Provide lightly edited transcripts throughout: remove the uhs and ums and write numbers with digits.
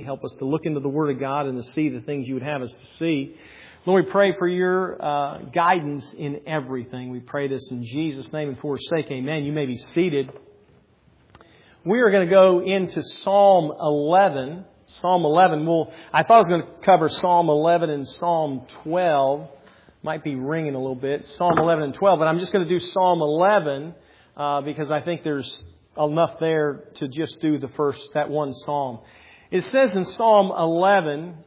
Help us to look into the Word of God and to see the things You would have us to see. Lord, we pray for Your guidance in everything. We pray this in Jesus' name and for His sake. Amen. You may be seated. We are going to go into Psalm 11. Psalm 11. I thought I was going to cover Psalm 11 and Psalm 12. Might be ringing a little bit. Psalm 11 and 12. But I'm just going to do Psalm 11 because I think there's enough there to just do that one psalm. It says in Psalm 11,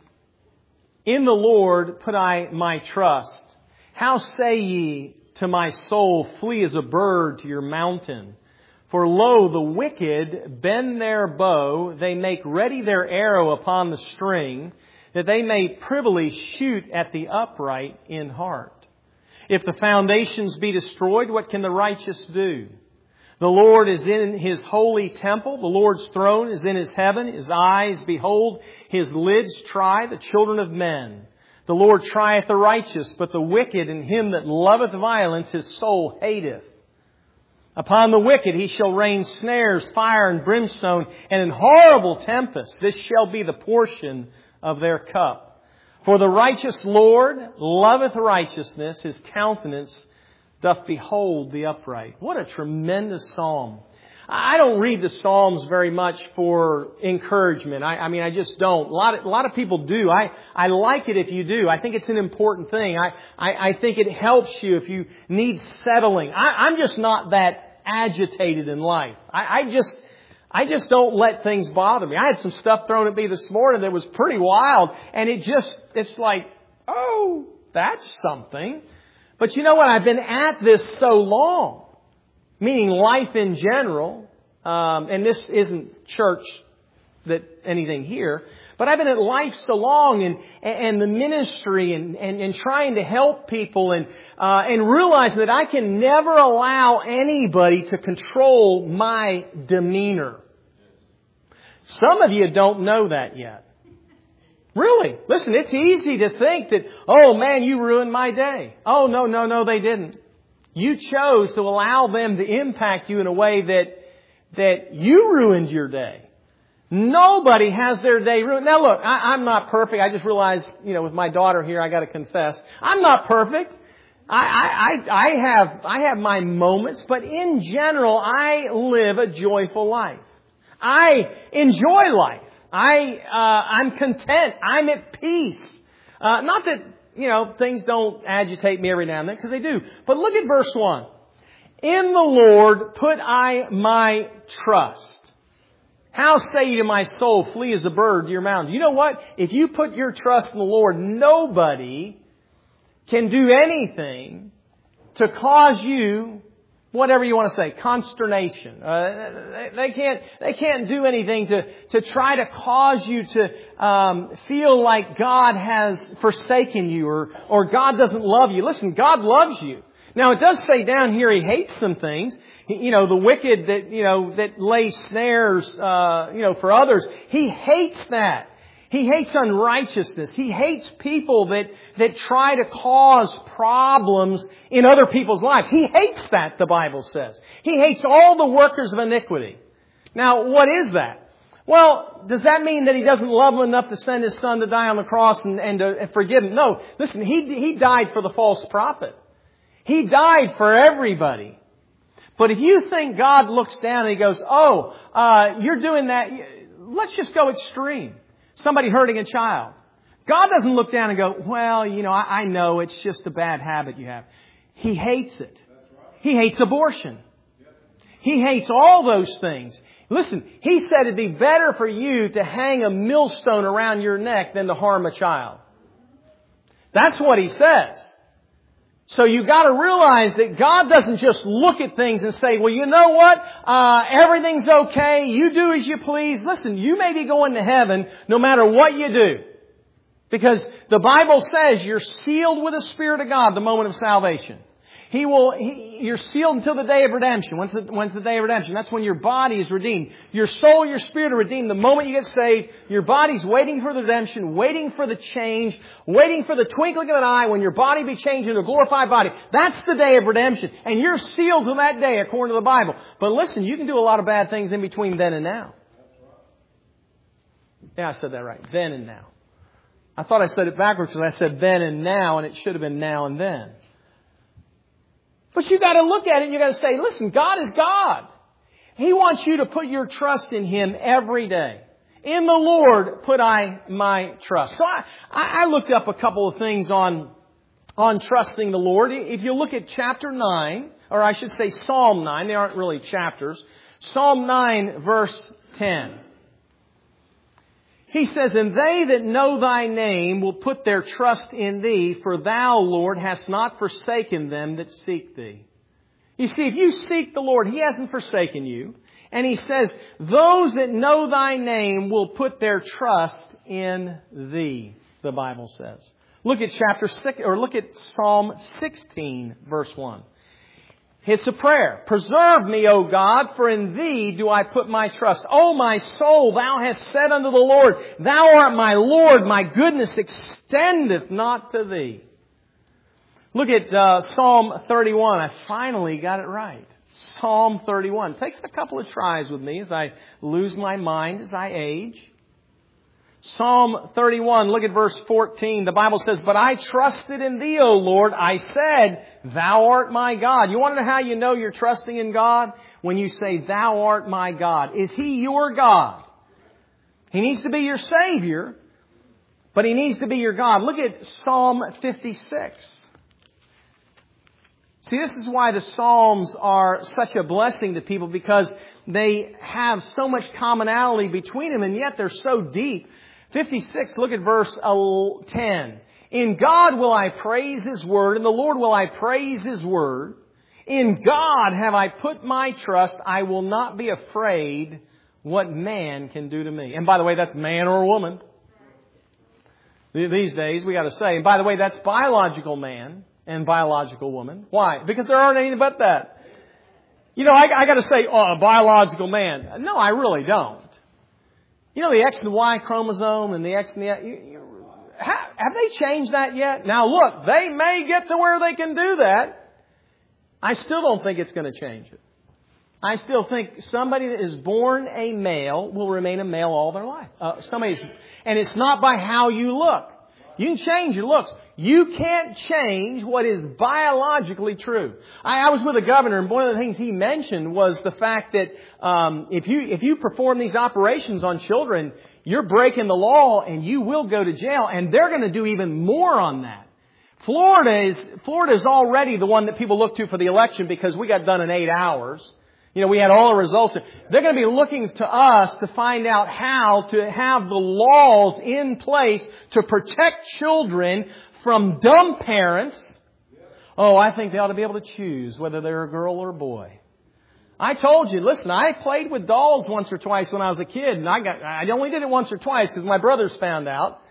"In the Lord put I my trust. How say ye to my soul, flee as a bird to your mountain? For lo, the wicked bend their bow, they make ready their arrow upon the string, that they may privily shoot at the upright in heart. If the foundations be destroyed, what can the righteous do? The Lord is in His holy temple. The Lord's throne is in His heaven. His eyes behold, His lids try the children of men. The Lord trieth the righteous, but the wicked and him that loveth violence His soul hateth. Upon the wicked He shall rain snares, fire and brimstone, and in horrible tempest. This shall be the portion of their cup. For the righteous Lord loveth righteousness. His countenance doth behold the upright." What a tremendous psalm. I don't read the Psalms very much for encouragement. I just don't. A lot of people do. I like it if you do. I think it's an important thing. I think it helps you if you need settling. I'm just not that agitated in life. I just don't let things bother me. I had some stuff thrown at me this morning that was pretty wild, and it's like, oh, that's something. But you know what? I've been at this so long, meaning life in general, and this isn't church anything here, but I've been at life so long and the ministry and trying to help people and realizing that I can never allow anybody to control my demeanor. Some of you don't know that yet. Really. Listen, it's easy to think that, oh man, you ruined my day. Oh, no, they didn't. You chose to allow them to impact you in a way that you ruined your day. Nobody has their day ruined. Now look, I'm not perfect. I just realized, with my daughter here, I got to confess, I'm not perfect. I have my moments, but in general, I live a joyful life. I enjoy life. I'm content. I'm at peace. Not that, things don't agitate me every now and then, because they do. But look at verse 1. "In the Lord put I my trust. How say ye to my soul, flee as a bird to your mountain?" You know what? If you put your trust in the Lord, nobody can do anything to cause you, whatever you want to say, consternation. They can't do anything to try to cause you to feel like God has forsaken you or God doesn't love you. Listen, God loves you. Now it does say down here He hates some things. The wicked that lay snares, for others. He hates that. He hates unrighteousness. He hates people that try to cause problems in other people's lives. He hates that, the Bible says. He hates all the workers of iniquity. Now, what is that? Well, does that mean that He doesn't love them enough to send His Son to die on the cross and to forgive them? No. Listen, He died for the false prophet. He died for everybody. But if you think God looks down and He goes, you're doing that, let's just go extreme. Somebody hurting a child. God doesn't look down and go, well, I know it's just a bad habit you have. He hates it. He hates abortion. He hates all those things. Listen, He said it'd be better for you to hang a millstone around your neck than to harm a child. That's what He says. So you've got to realize that God doesn't just look at things and say, well, you know what? Everything's okay. You do as you please. Listen, you may be going to heaven no matter what you do. Because the Bible says you're sealed with the Spirit of God the moment of salvation. You're sealed until the day of redemption. When's the day of redemption? That's when your body is redeemed. Your soul, your spirit are redeemed. The moment you get saved, your body's waiting for the redemption, waiting for the change, waiting for the twinkling of an eye when your body be changed into a glorified body. That's the day of redemption. And you're sealed to that day according to the Bible. But listen, you can do a lot of bad things in between then and now. Yeah, I said that right. Then and now. I thought I said it backwards because I said then and now, and it should have been now and then. But you got to look at it and you got to say, listen, God is God. He wants you to put your trust in Him every day. In the Lord put I my trust. So I looked up a couple of things on trusting the Lord. If you look at chapter 9, or I should say Psalm 9, they aren't really chapters. Psalm 9 verse 10. He says, and they that know Thy name will put their trust in Thee, for Thou, Lord, hast not forsaken them that seek Thee. You see, if you seek the Lord, He hasn't forsaken you. And He says, those that know Thy name will put their trust in Thee, the Bible says. Look at chapter 6, or look at Psalm 16, verse 1. It's a prayer. Preserve me, O God, for in Thee do I put my trust. O my soul, Thou hast said unto the Lord, Thou art my Lord, my goodness extendeth not to Thee. Look at Psalm 31. I finally got it right. Psalm 31. It takes a couple of tries with me as I lose my mind as I age. Psalm 31, look at verse 14. The Bible says, but I trusted in Thee, O Lord. I said, Thou art my God. You want to know how you know you're trusting in God? When you say, Thou art my God. Is He your God? He needs to be your Savior, but He needs to be your God. Look at Psalm 56. See, this is why the Psalms are such a blessing to people, because they have so much commonality between them, and yet they're so deep. 56, look at verse 10. In God will I praise His word, in the Lord will I praise His word. In God have I put my trust. I will not be afraid what man can do to me. And by the way, that's man or woman. These days, we got to say. And by the way, that's biological man and biological woman. Why? Because there aren't any but that. You know, I got to say, a biological man. No, I really don't. You know the X and Y chromosome and the X and the Y? Have they changed that yet? Now look, they may get to where they can do that. I still don't think it's going to change it. I still think somebody that is born a male will remain a male all their life. And it's not by how you look. You can change your looks. You can't change what is biologically true. I was with a governor, and one of the things he mentioned was the fact that if you perform these operations on children, you're breaking the law and you will go to jail. And they're going to do even more on that. Florida is already the one that people look to for the election because we got done in 8 hours. You know, we had all the results. They're going to be looking to us to find out how to have the laws in place to protect children from dumb parents. Oh, I think they ought to be able to choose whether they're a girl or a boy. I told you, listen, I played with dolls once or twice when I was a kid, and I only did it once or twice because my brothers found out.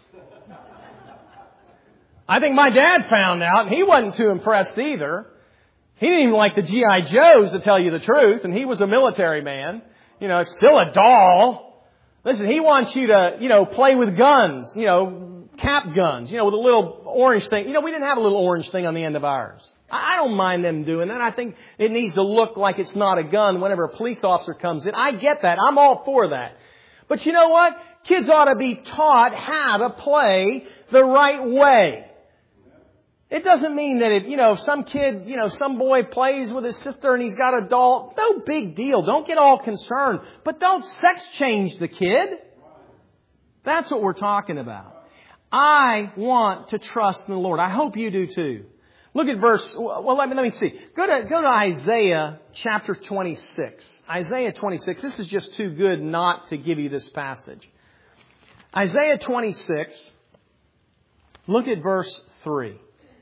I think my dad found out, and he wasn't too impressed either. He didn't even like the G.I. Joes, to tell you the truth, and he was a military man. You know, it's still a doll. Listen, he wants you to, play with guns, cap guns, with a little orange thing. We didn't have a little orange thing on the end of ours. I don't mind them doing that. I think it needs to look like it's not a gun whenever a police officer comes in. I get that. I'm all for that. But you know what? Kids ought to be taught how to play the right way. It doesn't mean that if some kid, some boy plays with his sister and he's got a doll, no big deal. Don't get all concerned. But don't sex change the kid. That's what we're talking about. I want to trust in the Lord. I hope you do too. Look at let me see. Go to Isaiah chapter 26. Isaiah 26. This is just too good not to give you this passage. Isaiah 26. Look at verse 3.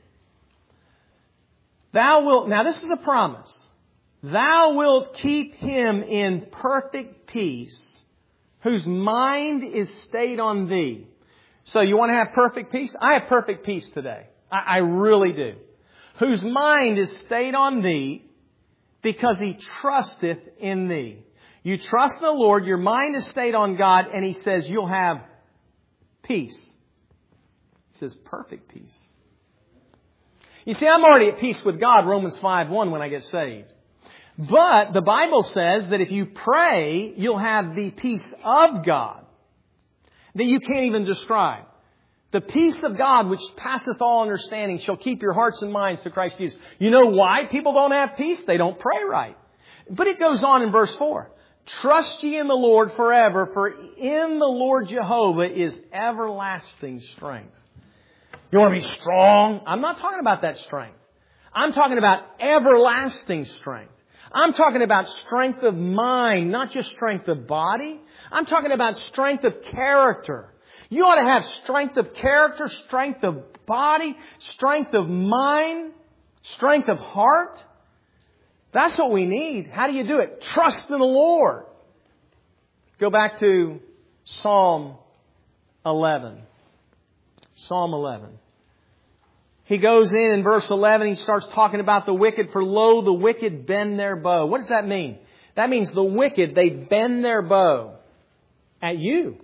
Now this is a promise. Thou wilt keep him in perfect peace, whose mind is stayed on Thee. So you want to have perfect peace? I have perfect peace today. I really do. Whose mind is stayed on Thee, because he trusteth in Thee. You trust in the Lord, your mind is stayed on God, and He says you'll have peace. He says perfect peace. You see, I'm already at peace with God, Romans 5:1, when I get saved. But the Bible says that if you pray, you'll have the peace of God. that you can't even describe. The peace of God which passeth all understanding shall keep your hearts and minds to Christ Jesus. You know why people don't have peace? They don't pray right. But it goes on in verse 4. Trust ye in the Lord forever, for in the Lord Jehovah is everlasting strength. You want to be strong? I'm not talking about that strength. I'm talking about everlasting strength. I'm talking about strength of mind, not just strength of body. I'm talking about strength of character. You ought to have strength of character, strength of body, strength of mind, strength of heart. That's what we need. How do you do it? Trust in the Lord. Go back to Psalm 11. Psalm 11. He goes in verse 11, he starts talking about the wicked. For lo, the wicked bend their bow. What does that mean? That means the wicked, they bend their bow at you.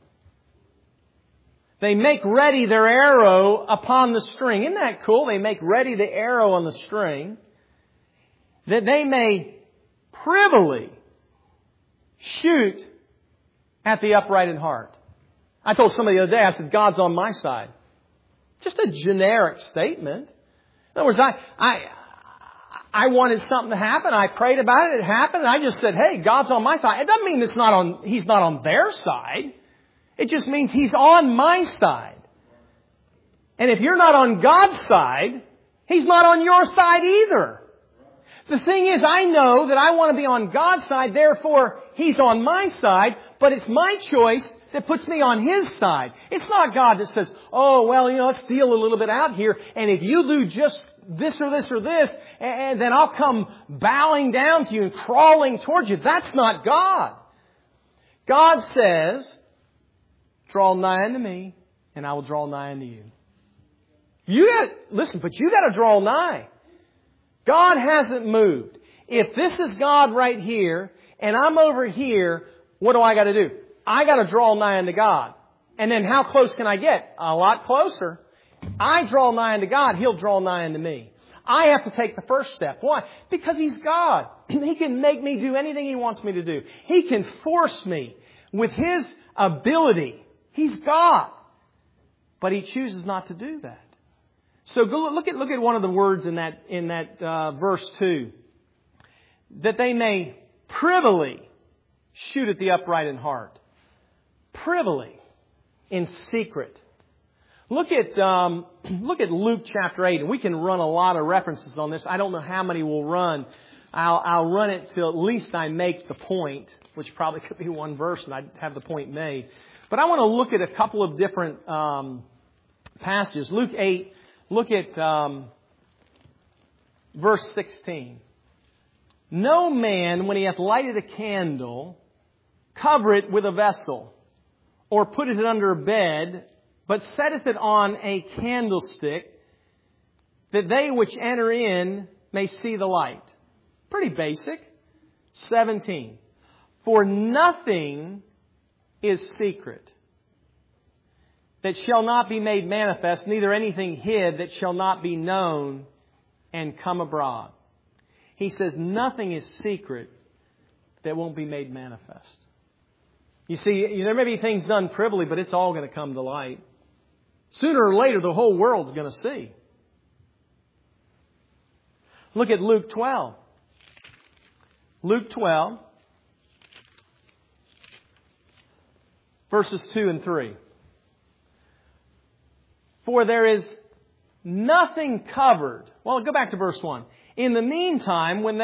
They make ready their arrow upon the string. Isn't that cool? They make ready the arrow on the string, that they may privily shoot at the upright in heart. I told somebody the other day, I said, God's on my side. Just a generic statement. In other words, I wanted something to happen. I prayed about it. It happened. And I just said, hey, God's on my side. It doesn't mean He's not on their side. It just means He's on my side. And if you're not on God's side, He's not on your side either. The thing is, I know that I want to be on God's side, therefore He's on my side, but it's my choice that puts me on His side. It's not God that says, oh, well, let's deal a little bit out here, and if you do just this or this or this, and then I'll come bowing down to you and crawling towards you. That's not God. God says, draw nigh unto me, and I will draw nigh unto you. Listen, but you got to draw nigh. God hasn't moved. If this is God right here, and I'm over here, what do I got to do? I got to draw nigh unto God. And then how close can I get? A lot closer. I draw nigh unto God, He'll draw nigh unto me. I have to take the first step. Why? Because He's God. He can make me do anything He wants me to do. He can force me with His ability. He's God. But He chooses not to do that. So look at one of the words in that verse 2. That they may privily shoot at the upright in heart. Privily. In secret. Look at Luke chapter 8. And we can run a lot of references on this. I don't know how many we'll run. I'll run it till at least I make the point, which probably could be one verse and I'd have the point made. But I want to look at a couple of different passages. Luke 8. Look at verse 16. No man, when he hath lighted a candle, cover it with a vessel, or putteth it under a bed, but setteth it on a candlestick, that they which enter in may see the light. Pretty basic. 17. For nothing is secret that shall not be made manifest, neither anything hid that shall not be known and come abroad. He says nothing is secret that won't be made manifest. You see, there may be things done privily, but it's all going to come to light. Sooner or later, the whole world's going to see. Look at Luke 12. Luke 12, verses 2 and 3. For there is nothing covered. Well, go back to verse 1. In the meantime, when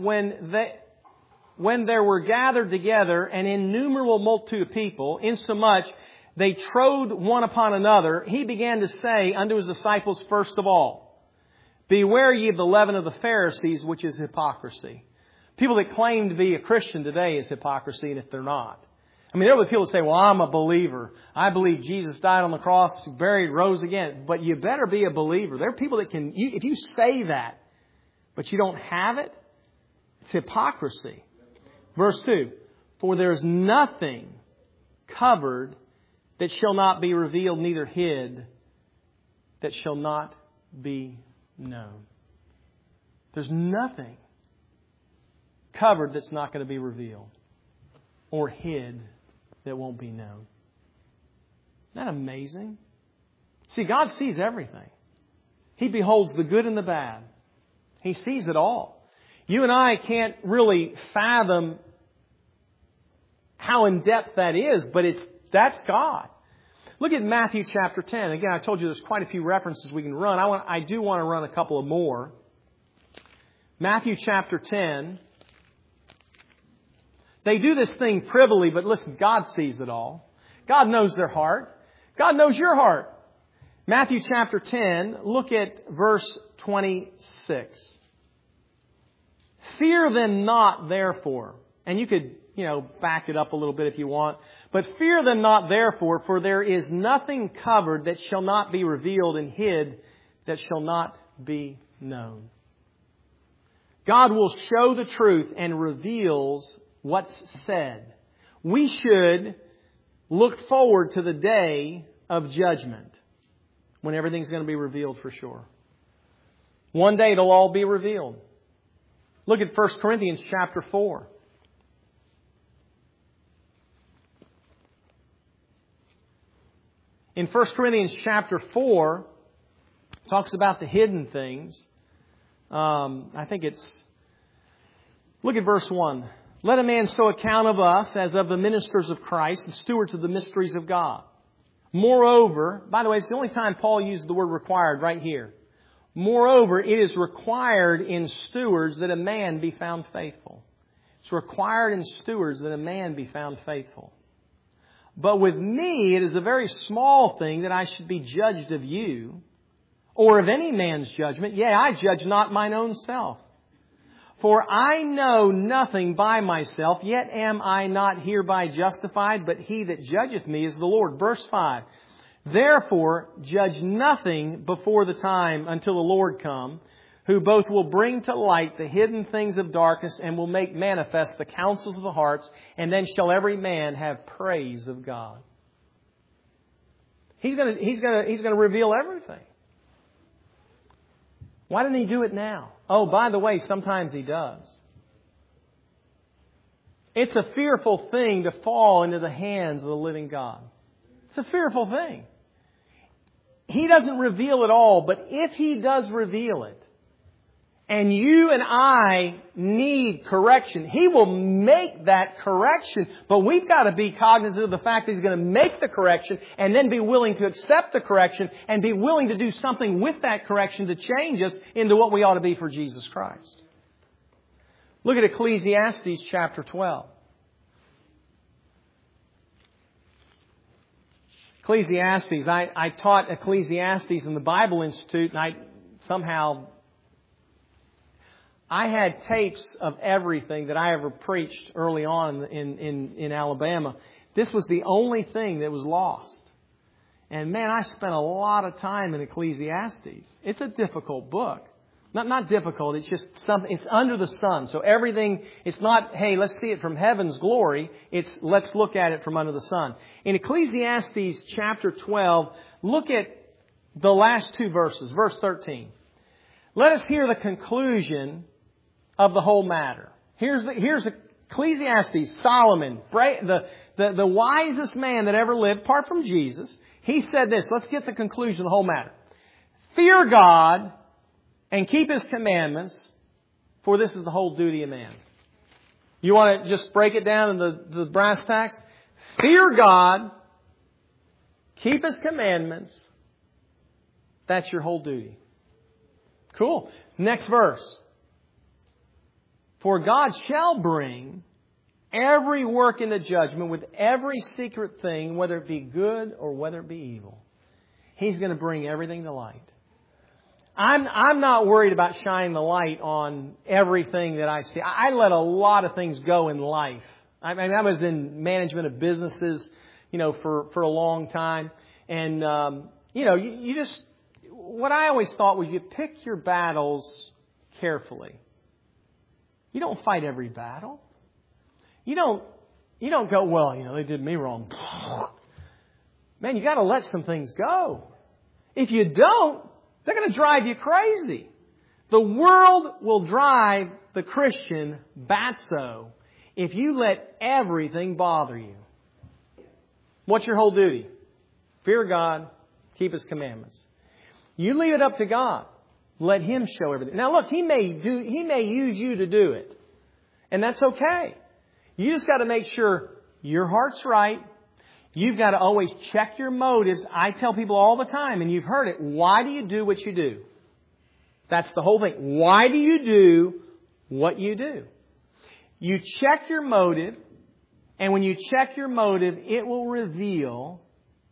there were gathered together an innumerable multitude of people, insomuch they trode one upon another, He began to say unto His disciples first of all, beware ye of the leaven of the Pharisees, which is hypocrisy. People that claim to be a Christian today is hypocrisy, and if they're not. I mean, there are people that say, well, I'm a believer. I believe Jesus died on the cross, buried, rose again. But you better be a believer. There are people that can, if you say that, but you don't have it, it's hypocrisy. Verse 2, for there is nothing covered that shall not be revealed, neither hid that shall not be known. There's nothing covered that's not going to be revealed or hid that won't be known. Isn't that amazing? See, God sees everything. He beholds the good and the bad. He sees it all. You and I can't really fathom how in-depth that is, but that's God. Look at Matthew chapter 10. Again, I told you there's quite a few references we can run. I do want to run a couple of more. Matthew chapter 10. They do this thing privily, but listen, God sees it all. God knows their heart. God knows your heart. Matthew chapter 10, look at verse 26. Fear them not, therefore. And you could, back it up a little bit if you want. But fear them not, therefore, for there is nothing covered that shall not be revealed, and hid that shall not be known. God will show the truth and reveals what's said. We should look forward to the day of judgment when everything's going to be revealed for sure. One day it'll all be revealed. Look at 1 Corinthians chapter 4. In 1 Corinthians chapter 4, it talks about the hidden things. I think look at verse 1. Let a man so account of us as of the ministers of Christ, the stewards of the mysteries of God. Moreover, by the way, it's the only time Paul used the word required right here. Moreover, it is required in stewards that a man be found faithful. It's required in stewards that a man be found faithful. But with me, it is a very small thing that I should be judged of you, or of any man's judgment. Yea, I judge not mine own self. For I know nothing by myself, yet am I not hereby justified, but he that judgeth me is the Lord. Verse 5. Therefore, judge nothing before the time until the Lord come, who both will bring to light the hidden things of darkness and will make manifest the counsels of the hearts, and then shall every man have praise of God. He's going to reveal everything. Why didn't He do it now? Oh, by the way, sometimes He does. It's a fearful thing to fall into the hands of the living God. It's a fearful thing. He doesn't reveal it all, but if He does reveal it, and you and I need correction, He will make that correction. But we've got to be cognizant of the fact that He's going to make the correction and then be willing to accept the correction and be willing to do something with that correction to change us into what we ought to be for Jesus Christ. Look at Ecclesiastes chapter 12. Ecclesiastes. I taught Ecclesiastes in the Bible Institute, and I had tapes of everything that I ever preached early on in Alabama. This was the only thing that was lost. And man, I spent a lot of time in Ecclesiastes. It's a difficult book. Not difficult, it's just something, it's under the sun. So everything, it's not, hey, let's see it from heaven's glory. It's, let's look at it from under the sun. In Ecclesiastes chapter 12, look at the last two verses, verse 13. Let us hear the conclusion of the whole matter. Here's Ecclesiastes, Solomon, the wisest man that ever lived, apart from Jesus. He said this. Let's get the conclusion of the whole matter. Fear God and keep His commandments, for this is the whole duty of man. You want to just break it down in the brass tacks? Fear God, keep His commandments. That's your whole duty. Cool. Next verse. For God shall bring every work into judgment with every secret thing, whether it be good or whether it be evil. He's going to bring everything to light. I'm not worried about shining the light on everything that I see. I let a lot of things go in life. I mean, I was in management of businesses, for a long time. And, you just, what I always thought was you pick your battles carefully. You don't fight every battle. You don't go, well, they did me wrong. Man, you got to let some things go. If you don't, they're going to drive you crazy. The world will drive the Christian batso if you let everything bother you. What's your whole duty? Fear God, keep His commandments. You leave it up to God. Let Him show everything. Now look, He may use you to do it. And that's okay. You just got to make sure your heart's right. You've got to always check your motives. I tell people all the time, and you've heard it, why do you do what you do? That's the whole thing. Why do you do what you do? You check your motive, and when you check your motive, it will reveal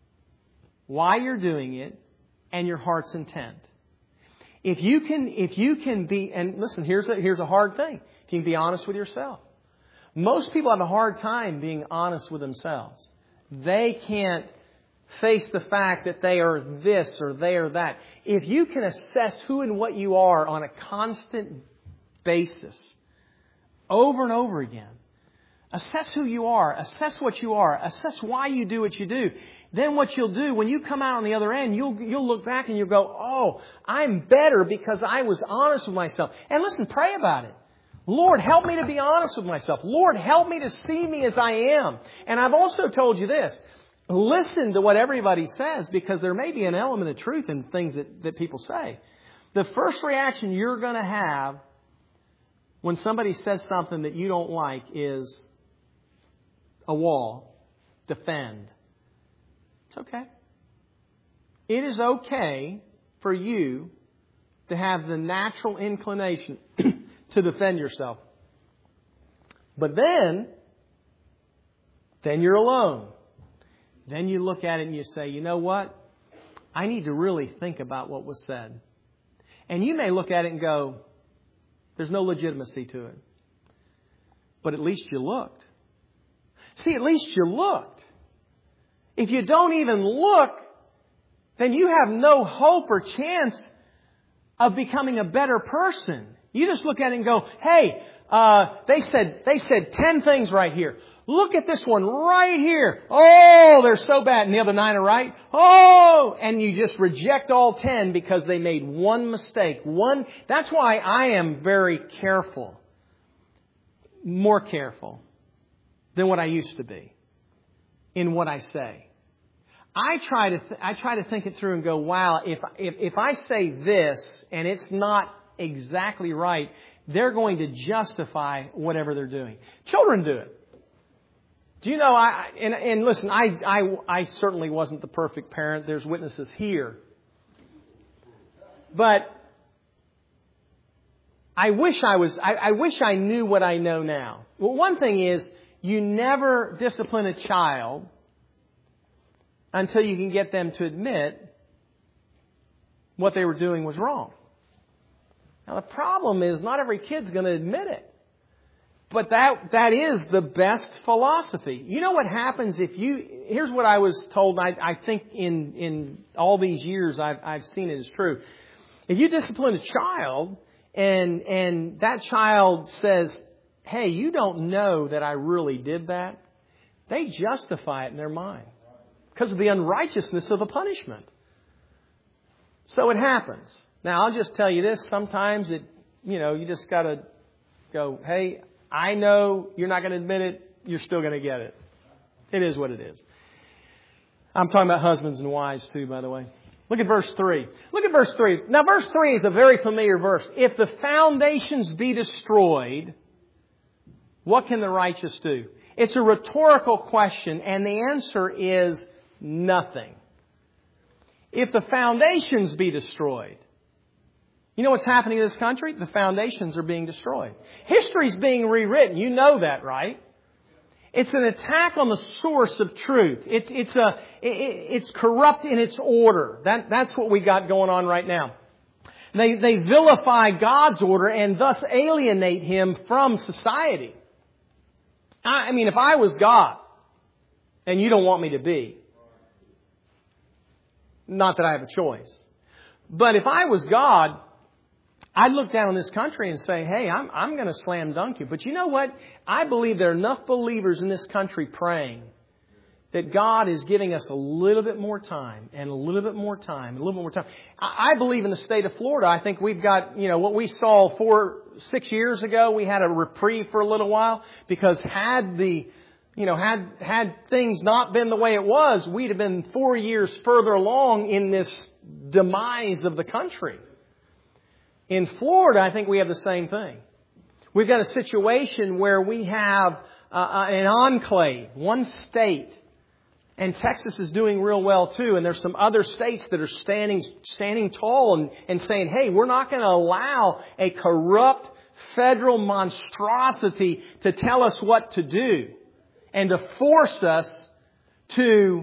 why you're doing it and your heart's intent. If you can be, and listen, here's a hard thing. If you can be honest with yourself. Most people have a hard time being honest with themselves. They can't face the fact that they are this or they are that. If you can assess who and what you are on a constant basis, over and over again, assess who you are, assess what you are, assess why you do what you do, then what you'll do, when you come out on the other end, you'll look back and you'll go, oh, I'm better because I was honest with myself. And listen, pray about it. Lord, help me to be honest with myself. Lord, help me to see me as I am. And I've also told you this. Listen to what everybody says, because there may be an element of truth in things that people say. The first reaction you're going to have when somebody says something that you don't like is a wall, defend. It's okay. It is okay for you to have the natural inclination to defend yourself. But then you're alone. Then you look at it and you say, you know what? I need to really think about what was said. And you may look at it and go, there's no legitimacy to it. But at least you looked. See, at least you looked. If you don't even look, then you have no hope or chance of becoming a better person. You just look at it and go, hey, they said 10 things right here. Look at this one right here. Oh, they're so bad. And the other 9 are right. Oh, and you just reject all 10 because they made one mistake. That's why I am very careful. More careful than what I used to be in what I say. I try to think it through and go, wow, if I say this and it's not exactly right, they're going to justify whatever they're doing. Children do it. Do you know, and listen, I certainly wasn't the perfect parent. There's witnesses here. But I wish I knew what I know now. Well, one thing is, you never discipline a child until you can get them to admit what they were doing was wrong. Now, the problem is not every kid's going to admit it. But that is the best philosophy. You know what happens here's what I was told, I think in all these years I've seen it as true. If you discipline a child and that child says, hey, you don't know that I really did that, they justify it in their mind because of the unrighteousness of the punishment. So it happens. Now, I'll just tell you this. Sometimes you just got to go, hey, I know you're not going to admit it. You're still going to get it. It is what it is. I'm talking about husbands and wives too, by the way. Look at verse 3. Look at verse 3. Now, verse 3 is a very familiar verse. If the foundations be destroyed, what can the righteous do? It's a rhetorical question, and the answer is nothing. If the foundations be destroyed, you know what's happening in this country? The foundations are being destroyed. History's being rewritten. You know that, right? It's an attack on the source of truth. It's corrupt in its order. That's what we got going on right now. They vilify God's order and thus alienate Him from society. I mean, if I was God, and you don't want me to be, not that I have a choice, but if I was God, I'd look down on this country and say, hey, I'm going to slam dunk you. But you know what? I believe there are enough believers in this country praying that God is giving us a little bit more time and a little bit more time and a little bit more time. I believe in the state of Florida, I think we've got, what we saw 6 years ago, we had a reprieve for a little while because had the had things not been the way it was, we'd have been 4 years further along in this demise of the country. In Florida, I think we have the same thing. We've got a situation where we have an enclave, one state. And Texas is doing real well too. And there's some other states that are standing tall and saying, hey, we're not going to allow a corrupt federal monstrosity to tell us what to do and to force us to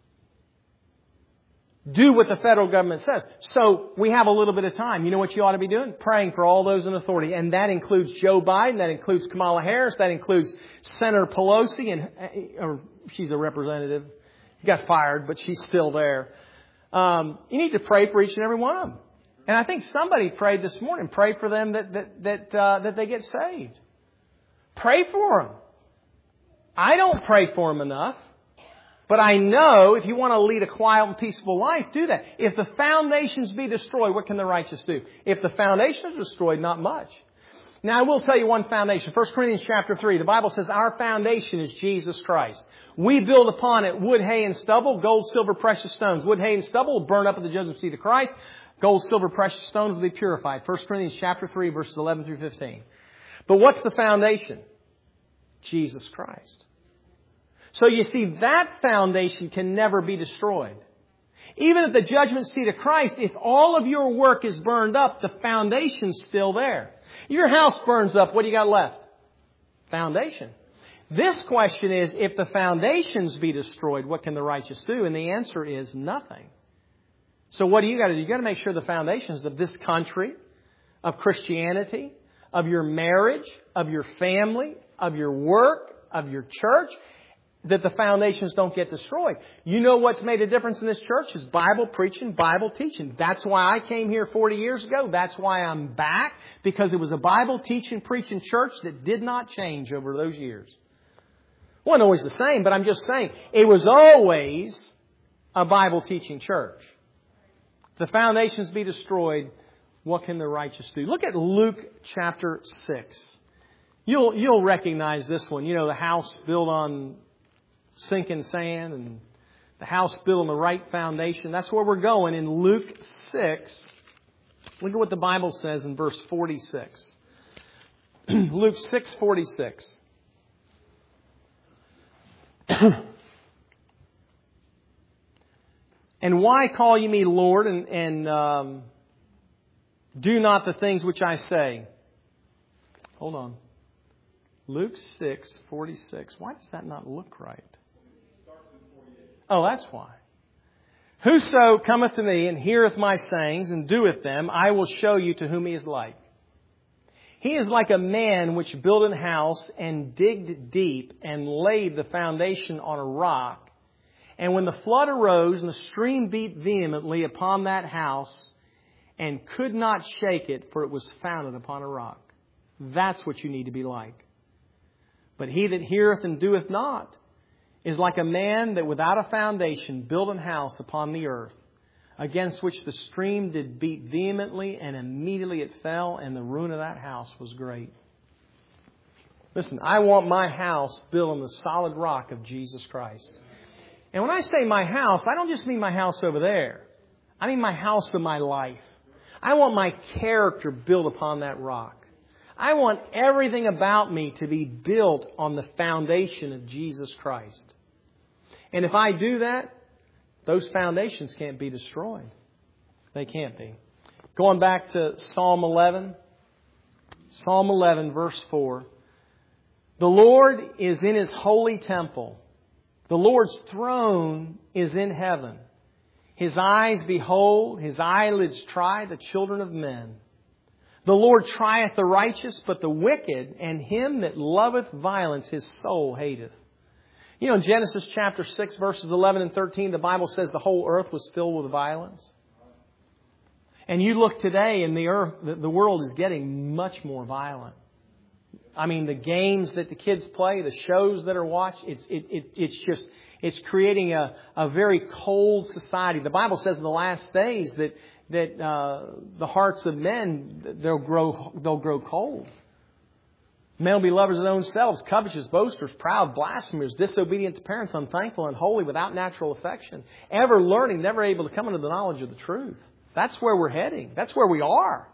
do what the federal government says. So we have a little bit of time. You know what you ought to be doing? Praying for all those in authority. And that includes Joe Biden. That includes Kamala Harris. That includes Senator Pelosi. Or she's a representative. She got fired, but she's still there. You need to pray for each and every one of them. And I think somebody prayed this morning. Pray for them that they get saved. Pray for them. I don't pray for them enough. But I know if you want to lead a quiet and peaceful life, do that. If the foundations be destroyed, what can the righteous do? If the foundation is destroyed, not much. Now, I will tell you one foundation. 1 Corinthians chapter 3, the Bible says our foundation is Jesus Christ. We build upon it wood, hay, and stubble, gold, silver, precious stones. Wood, hay, and stubble will burn up at the judgment seat of Christ. Gold, silver, precious stones will be purified. 1 Corinthians chapter 3, verses 11 through 15. But what's the foundation? Jesus Christ. So you see, that foundation can never be destroyed. Even at the judgment seat of Christ, if all of your work is burned up, the foundation's still there. Your house burns up, what do you got left? Foundation. This question is, if the foundations be destroyed, what can the righteous do? And the answer is nothing. So what do you got to do? You got to make sure the foundations of this country, of Christianity, of your marriage, of your family, of your work, of your church, that the foundations don't get destroyed. You know what's made a difference in this church is Bible preaching, Bible teaching. That's why I came here 40 years ago. That's why I'm back, because it was a Bible teaching, preaching church that did not change over those years. It wasn't always the same, but I'm just saying it was always a Bible teaching church. If the foundations be destroyed, what can the righteous do? Look at Luke chapter 6. You'll recognize this one. You know, the house built on sinking sand and the house built on the right foundation. That's where we're going in Luke 6. Look at what the Bible says in verse 46. Luke 6:46. And why call ye me Lord and do not the things which I say? Hold on. Luke 6:46. Why does that not look right? Oh, that's why. Whoso cometh to me and heareth my sayings and doeth them, I will show you to whom he is like. He is like a man which built an house and digged deep and laid the foundation on a rock. And when the flood arose and the stream beat vehemently upon that house and could not shake it, for it was founded upon a rock. That's what you need to be like. But he that heareth and doeth not is like a man that without a foundation built an house upon the earth, against which the stream did beat vehemently, and immediately it fell, and the ruin of that house was great. Listen, I want my house built on the solid rock of Jesus Christ. And when I say my house, I don't just mean my house over there. I mean my house of my life. I want my character built upon that rock. I want everything about me to be built on the foundation of Jesus Christ. And if I do that, those foundations can't be destroyed. They can't be. Going back to Psalm 11. Psalm 11, verse 4. The Lord is in His holy temple. The Lord's throne is in heaven. His eyes behold, His eyelids try the children of men. The Lord trieth the righteous, but the wicked and him that loveth violence His soul hateth. You know, in Genesis chapter 6, verses 11 and 13, the Bible says the whole earth was filled with violence. And you look today and the world is getting much more violent. I mean, the games that the kids play, the shows that are watched, it's creating a very cold society. The Bible says in the last days that the hearts of men, they'll grow cold. Men will be lovers of their own selves, covetous, boasters, proud, blasphemers, disobedient to parents, unthankful, unholy, without natural affection, ever learning, never able to come into the knowledge of the truth. That's where we're heading. That's where we are.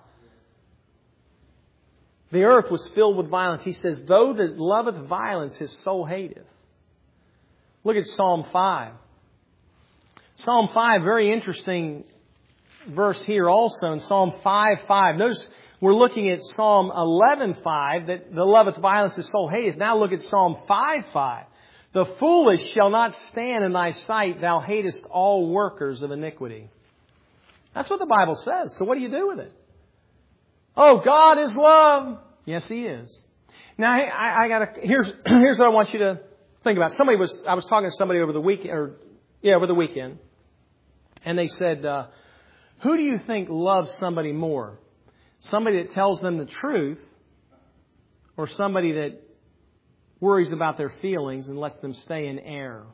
The earth was filled with violence. He says, though that loveth violence, his soul hateth. Look at Psalm 5. Psalm 5, very interesting verse here also in Psalm 5:5. Notice we're looking at Psalm 11:5, that the loveth violence, his soul hateth. Now look at Psalm 5:5. The foolish shall not stand in thy sight. Thou hatest all workers of iniquity. That's what the Bible says. So what do you do with it? Oh, God is love. Yes, He is. Now, here's what I want you to think about. I was talking to somebody over the weekend, and they said, who do you think loves somebody more? Somebody that tells them the truth, or somebody that worries about their feelings and lets them stay in error?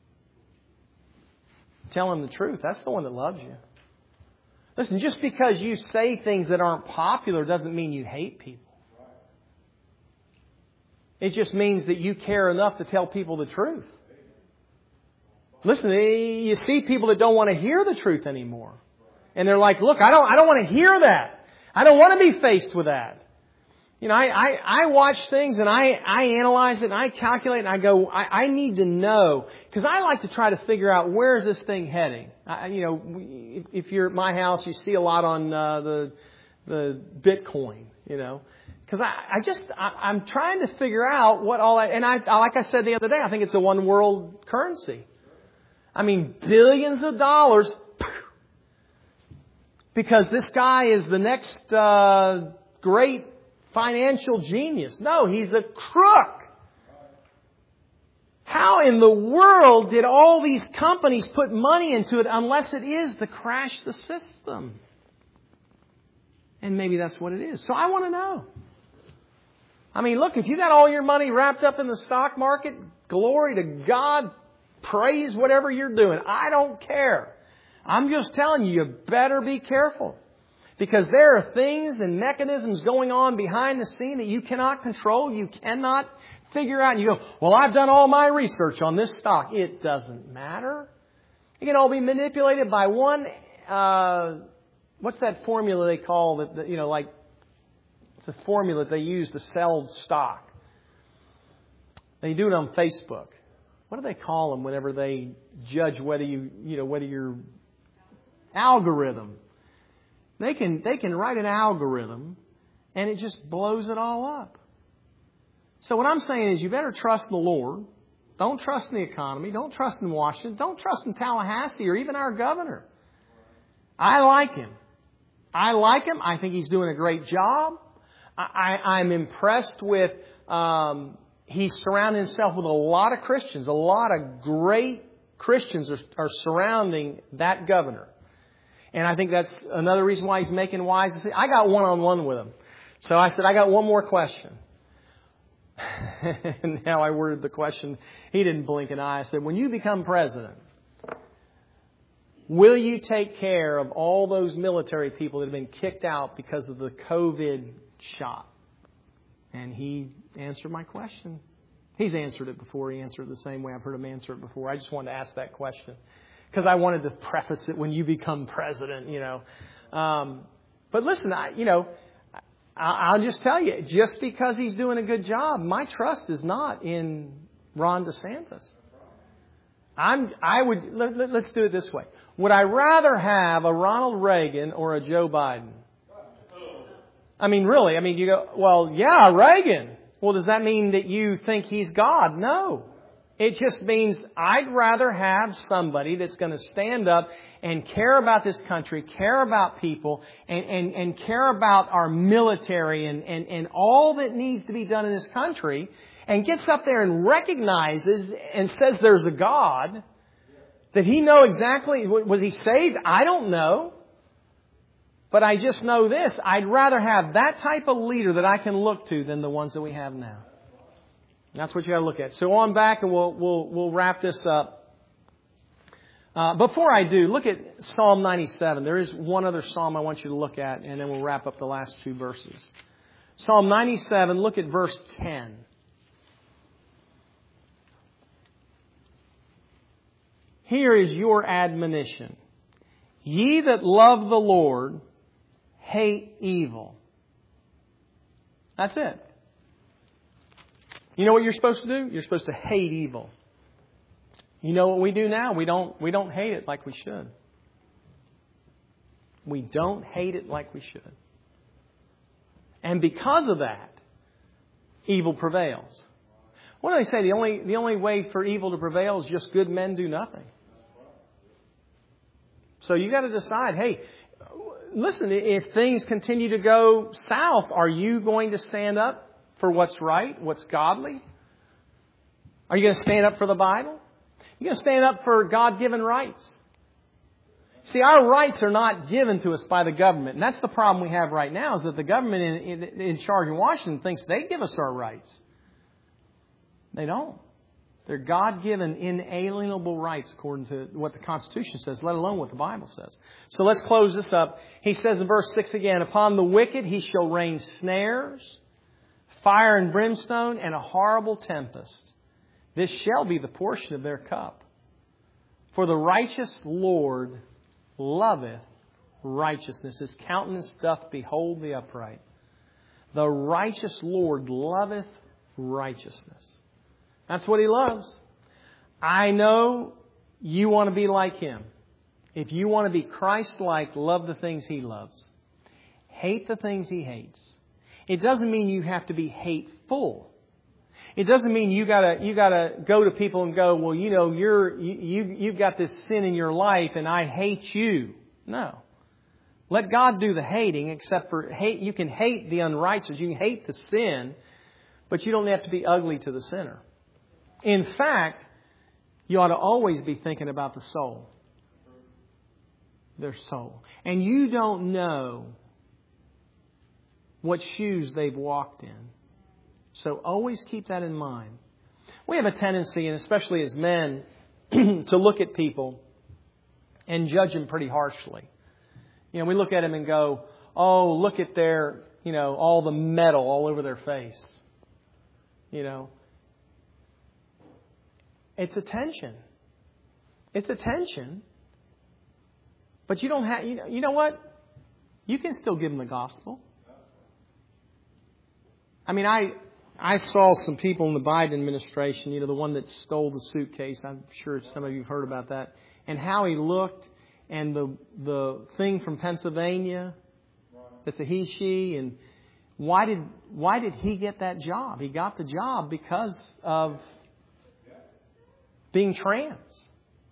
Tell them the truth. That's the one that loves you. Listen, just because you say things that aren't popular doesn't mean you hate people. It just means that you care enough to tell people the truth. Listen, you see people that don't want to hear the truth anymore. And they're like, look, I don't want to hear that. I don't want to be faced with that. You know, I watch things and I analyze it and I calculate and I go, I need to know. Because I like to try to figure out where is this thing heading. If you're at my house, you see a lot on the Bitcoin, Because I'm trying to figure out what all that, and like I said the other day, I think it's a one world currency. I mean, billions of dollars, because this guy is the next great financial genius. No, he's a crook. How in the world did all these companies put money into it unless it is to crash the system? And maybe that's what it is. So I want to know. I mean, look, if you got all your money wrapped up in the stock market, glory to God, praise whatever you're doing. I don't care. I'm just telling you, you better be careful. Because there are things and mechanisms going on behind the scene that you cannot control, you cannot figure out. And you go, well, I've done all my research on this stock. It doesn't matter. It can all be manipulated by one, what's that formula they call that, it's a formula that they use to sell stock. They do it on Facebook. What do they call them whenever they judge whether whether you're algorithm? They can write an algorithm and it just blows it all up. So what I'm saying is you better trust in the Lord. Don't trust in the economy. Don't trust in Washington. Don't trust in Tallahassee or even our governor. I like him. I think he's doing a great job. I'm impressed with, he's surrounding himself with a lot of Christians. A lot of great Christians are surrounding that governor. And I think that's another reason why he's making wise decisions. I got one-on-one with him. So I said, I got one more question. And now I worded the question. He didn't blink an eye. I said, when you become president, will you take care of all those military people that have been kicked out because of the COVID shot? And he answered my question. He's answered it before. He answered it the same way I've heard him answer it before. I just wanted to ask that question because I wanted to preface it when you become president, But listen, I'll just tell you, just because he's doing a good job, my trust is not in Ron DeSantis. Let's do it this way. Would I rather have a Ronald Reagan or a Joe Biden? I mean, really? I mean, you go, well, yeah, Reagan. Well, does that mean that you think he's God? No. It just means I'd rather have somebody that's going to stand up and care about this country, care about people, and care about our military and all that needs to be done in this country, and gets up there and recognizes and says there's a God. Did he know exactly, was he saved? I don't know. But I just know this, I'd rather have that type of leader that I can look to than the ones that we have now. That's what you got to look at. So on back and we'll wrap this up. Before I do, look at Psalm 97. There is one other psalm I want you to look at, and then we'll wrap up the last two verses. Psalm 97, look at verse 10. Here is your admonition. Ye that love the Lord, hate evil. That's it. You know what you're supposed to do? You're supposed to hate evil. You know what we do now? We don't hate it like we should. We don't hate it like we should. And because of that, evil prevails. What do they say? The only way for evil to prevail is just good men do nothing. So you got to decide, hey, listen, if things continue to go south, are you going to stand up for what's right, what's godly? Are you going to stand up for the Bible? You're going to stand up for God-given rights. See, our rights are not given to us by the government. And that's the problem we have right now, is that the government in charge in Washington thinks they give us our rights. They don't. They're God-given, inalienable rights according to what the Constitution says, let alone what the Bible says. So let's close this up. He says in verse 6 again, upon the wicked he shall rain snares, fire and brimstone, and a horrible tempest. This shall be the portion of their cup. For the righteous Lord loveth righteousness. His countenance doth behold the upright. The righteous Lord loveth righteousness. That's what He loves. I know you want to be like Him. If you want to be Christ-like, love the things He loves. Hate the things He hates. It doesn't mean you have to be hateful. It doesn't mean you gotta go to people and go, well, you know, you've got this sin in your life and I hate you. No. Let God do the hating, except for hate. You can hate the unrighteous. You can hate the sin, but you don't have to be ugly to the sinner. In fact, you ought to always be thinking about the soul. Their soul. And you don't know what shoes they've walked in. So always keep that in mind. We have a tendency, and especially as men, to look at people and judge them pretty harshly. You know, we look at them and go, oh, look at their, you know, all the metal all over their face. You know. It's attention. It's attention. But you don't have, you know what? You can still give them the gospel. I mean, I saw some people in the Biden administration, you know, the one that stole the suitcase. I'm sure some of you have heard about that. And how he looked, and the thing from Pennsylvania, that's a he, she, and why did he get that job? He got the job because of being trans.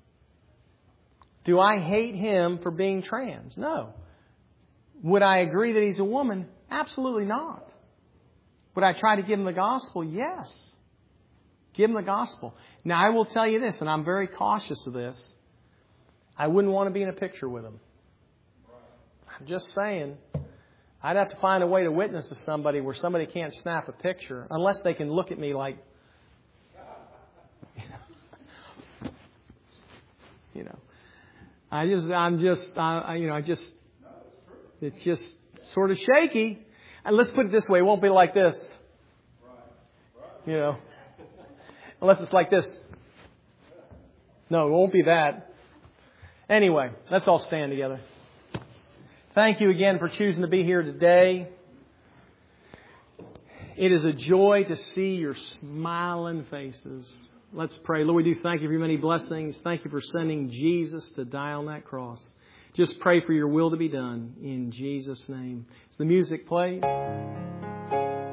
Do I hate him for being trans? No. Would I agree that he's a woman? Absolutely not. Would I try to give him the gospel? Yes. Give him the gospel. Now, I will tell you this, and I'm very cautious of this. I wouldn't want to be in a picture with him. I'm just saying. I'd have to find a way to witness to somebody where somebody can't snap a picture unless they can look at me like, you know. It's just sort of shaky. And let's put it this way, it won't be like this. You know. Unless it's like this. No, it won't be that. Anyway, let's all stand together. Thank you again for choosing to be here today. It is a joy to see your smiling faces. Let's pray. Lord, we do thank you for your many blessings. Thank you for sending Jesus to die on that cross. Just pray for your will to be done in Jesus' name. As the music plays.